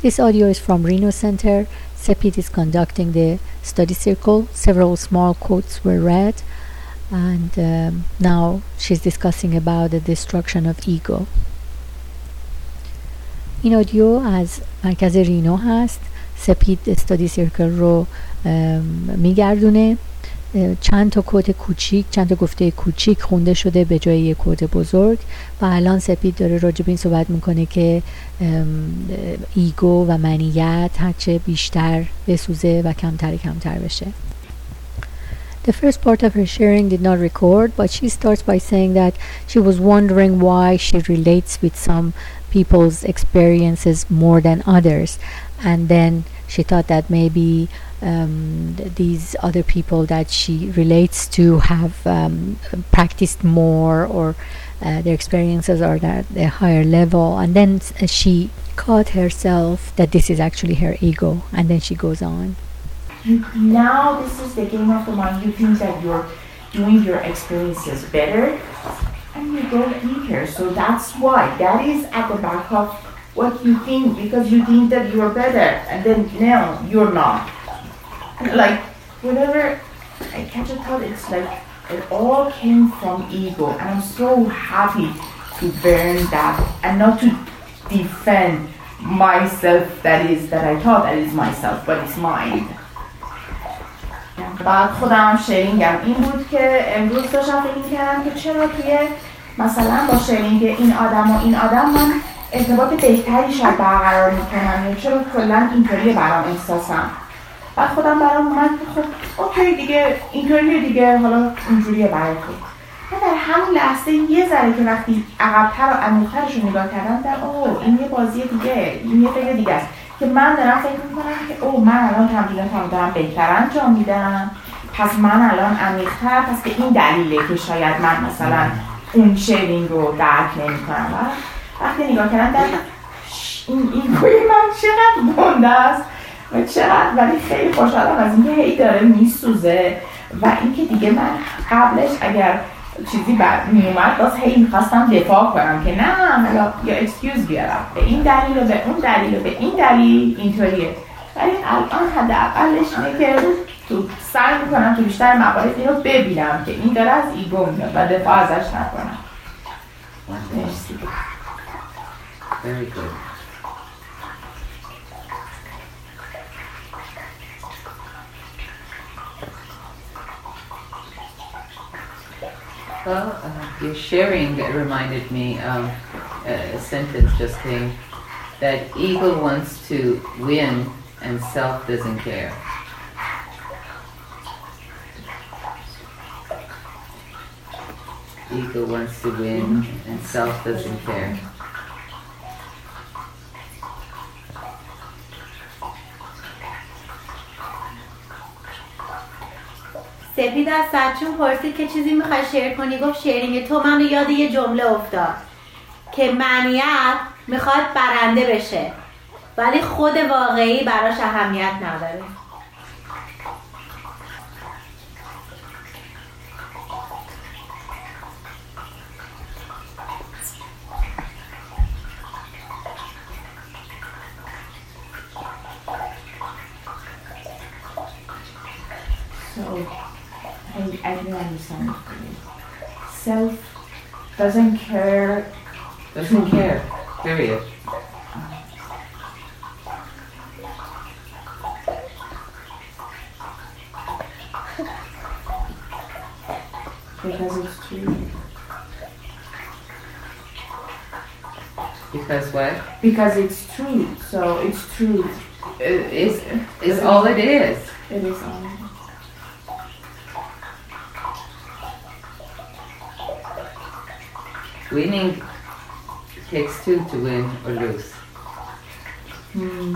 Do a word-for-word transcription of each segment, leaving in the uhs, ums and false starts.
This audio is from Reno Center. Sepid is conducting the study circle. Several small quotes were read, and um, now she's discussing about the destruction of ego. این آدیو از مرکز رینو هست. سپید استادی سیرکل رو میگردونه. چند تا کد کوچیک، چند تا گفته کوچیک خونده شده به جای یک کد بزرگ و الان سپید داره راجع به این صحبت میکنه که ایگو و منیت هرچه بیشتر بسوزه و کمتر کمتر بشه. The first part of her sharing did not record, but she starts by saying that she was wondering why she relates with some people's experiences more than others, and then she thought that maybe um, these other people that she relates to have um, practiced more, or uh, their experiences are at a higher level, and then uh, she caught herself that this is actually her ego, and then she goes on. Now this is the game of the mind. You think that you're doing your experiences better, and you go deeper. So that's why that is at the back of what you think, because you think that you're better, and then no, you're not. Like whenever I catch a thought, it's like it all came from ego, and I'm so happy to burn that and not to defend myself. That is that I thought that is myself, but it's mine. بعد خودم شیرینگم این بود که امروز داشتم فکر می‌کردم که چرا توی مثلا با شیرینگ این آدم و این آدم من ارتباط بهتری شاید برقرار می‌کنم، یا چرا کلاً اینطوریه برام احساسم. بعد خودم برام اومد که خب اوکی دیگه اینطوریه دیگه، حالا اینجوریه برای تو. من در همون لحظه یه ذره که وقتی عقب‌تر و عمیق‌ترش رو نگاه کردم در اوه این یه بازی دیگه، این یه فکر دیگه است که من دارم فکر میکنم که اوه من الان تمریناتم دارم بهتر انجام میدم، پس من الان عمیق‌تر، پس به این دلیله که شاید من مثلا اون شیرینگ رو درک نمی‌کنم. وقتی نگاه کردم در این این کوی من چقدر گنده است و چقدر، ولی خیلی خوشحالم از اینکه هی داره میسوزه و اینکه دیگه من قبلش اگر چیزی بر میومد باز هی میخواستم دفاع کنم که نه حالا یا اکسکیوز بیارم به این دلیل و به اون دلیل و به این دلیل اینطوریه، ولی الان حداقلش اینه که تو سعی میکنم تو بیشتر موارد اینو ببینم که این داره از ایگو میاد و دفاع ازش نکنم. مرسی. Very good. Well, uh, your sharing reminded me um, a sentence just came, that ego wants to win and self doesn't care. Ego wants to win and self doesn't care. سپید از سرچون پرسید که چیزی میخوای شیر کنی، گفت شیرینگ تو من یاد یه جمله افتاد که منیت میخواد برنده بشه ولی خود واقعی براش اهمیت نداره. So I, I don't understand. Self doesn't care. Doesn't care, period. Because it's true. Because what? Because it's true. So it's true. It is, is all it is. It is all. Winning takes two to win or lose. Hmm.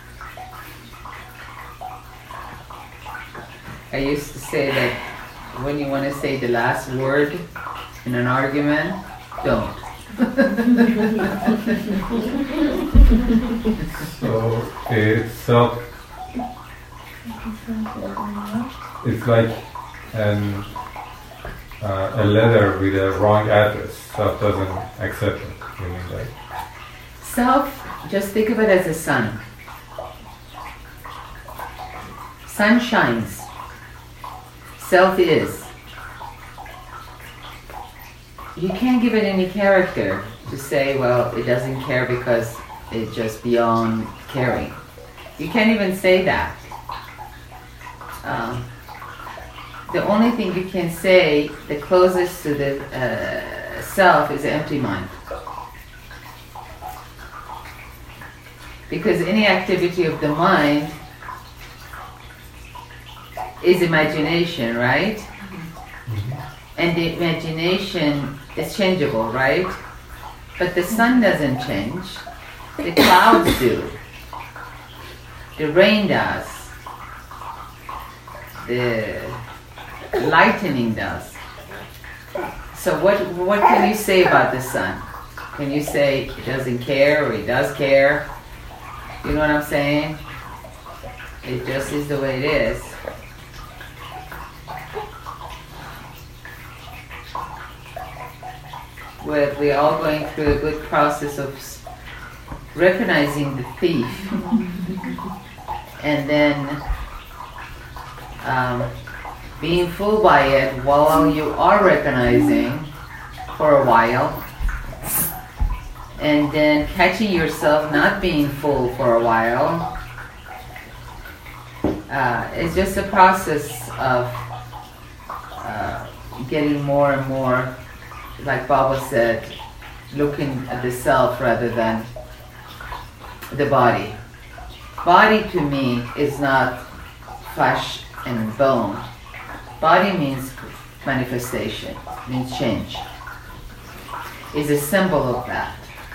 I used to say that when you want to say the last word in an argument, don't. So it's self. It's like an uh, a letter with a wrong address. Self doesn't accept it. You mean that? self, just think of it as a sun. Sun shines. Self is. You can't give it any character to say, well, it doesn't care because it's just beyond caring. You can't even say that. Um, the only thing you can say, the closest to the uh, self, is empty mind. Because any activity of the mind is imagination, right? Mm-hmm. And the imagination is changeable, right? But the sun doesn't change. The clouds do. The rain does. The lightning does. So what what can you say about the sun? Can you say it doesn't care or it does care? You know what I'm saying? It just is the way it is. We're, we're all going through a good process of recognizing the thief and then um, being fooled by it while you are recognizing for a while, and then catching yourself not being fooled for a while. Uh, it's just a process of uh, getting more and more, like Baba said, looking at the self rather than the body. Body to me is not flesh and bone. Body means manifestation, means change. Is a symbol of that.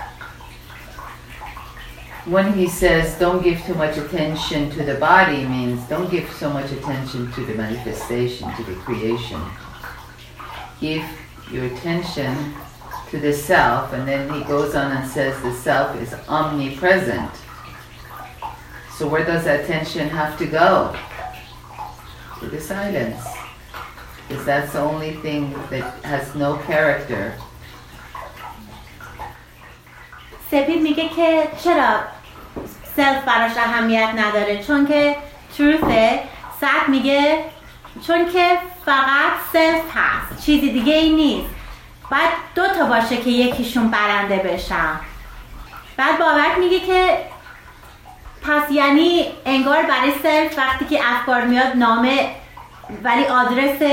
When he says don't give too much attention to the body, means don't give so much attention to the manifestation, to the creation. Give your attention to the self, and then he goes on and says the self is omnipresent. So where does that attention have to go? To the silence. Because that's the only thing that has no character. سپید میگه که چرا سلف براش اهمیت نداره، چون که تروثه. سعد میگه چون که فقط سلف هست، چیزی دیگه ای نیست. باید دو تا باشه که یکیشون برنده بشن. بعد بابک میگه که پس یعنی انگار برای سلف وقتی که افکار میاد نامه، ولی آدرس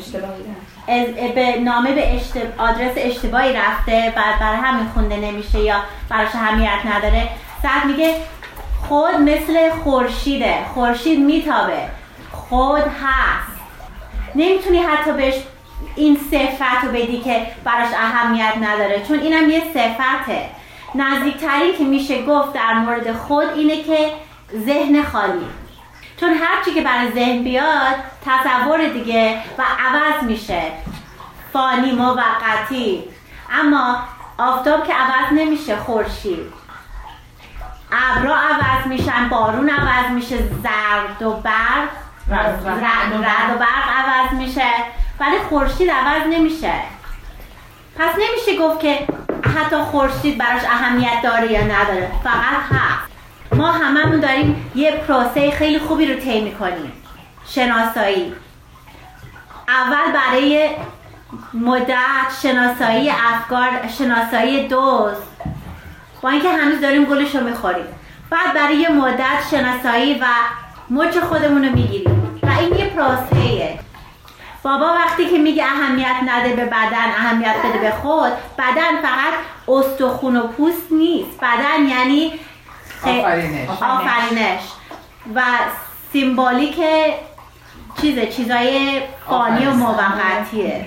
به نامه به اشتب... آدرس اشتباهی رفته، بعد برای همین خونده نمیشه یا براش اهمیت نداره. سعد میگه خود مثل خورشیده، خورشید میتابه، خود هست. نمیتونی حتی بهش این صفت رو بدی که براش اهمیت نداره، چون اینم یه صفته. نزدیکترین که میشه گفت در مورد خود اینه که ذهن خالی، چون هرچی که برای ذهن بیاد تصور دیگه و عوض میشه، فانی، موقتی. اما آفتاب که عوض نمیشه، خورشید، ابرا عوض میشن، بارون عوض میشه، زرد و برق رد و برق عوض میشه، ولی خورشید عوض نمیشه. پس نمیشه گفت که حتی خورشید براش اهمیت داره یا نداره، فقط هست. ما هممون داریم یه پروسه خیلی خوبی رو طی میکنیم، شناسایی. اول برای مدت شناسایی افکار، شناسایی دوز، با اینکه هنوز داریم گلش رو میخوریم. بعد برای یه مدت شناسایی و مچ خودمون رو میگیریم و این یه پروسه‌ایه. بابا وقتی که میگه اهمیت نده به بدن، اهمیت بده به خود، بدن فقط استخون و پوست نیست، بدن یعنی آفرینش آفرینش و سیمبولیک چیزه، چیزای فانی و موقتیه.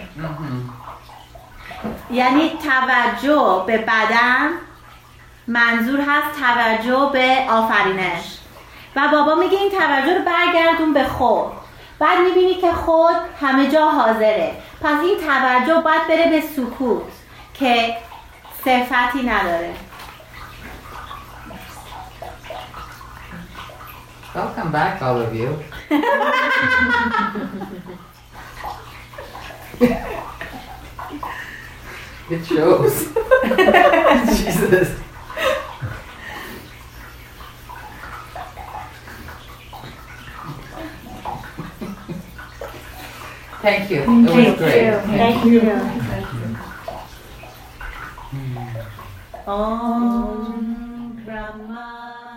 یعنی توجه به بدن منظور هست توجه به آفرینش. و بابا میگه این توجه رو برگردون به خود. بعد میبینی که خود همه جا حاضره، پس این توجه باید بره به سکوت که صفتی نداره. Welcome back, all of you. It shows. Jesus. Thank you. Thank It was you. great. Thank you. Thank you. Om Brahma